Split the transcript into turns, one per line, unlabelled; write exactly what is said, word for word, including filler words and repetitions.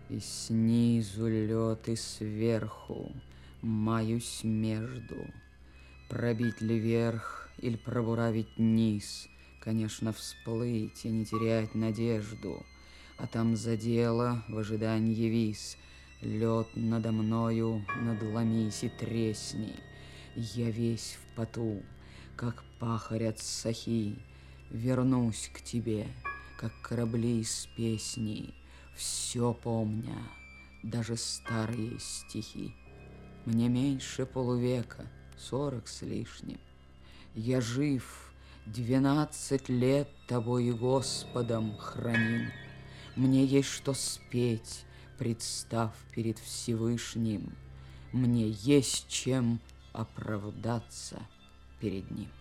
И снизу лед, и сверху маюсь между. Пробить ли верх или пробуравить низ? Конечно, всплыть и не терять надежду. А там за дело в ожиданье вис. Лед надо мною надломись и тресни. Я весь в поту, как пахарь от сахи. Вернусь к тебе, как корабли из песни, все помня, даже старые стихи. Мне меньше полувека, сорок с лишним. Я жив, двенадцать лет тобой Господом храним. Мне есть что спеть, представ перед Всевышним. Мне есть чем оправдаться перед Ним.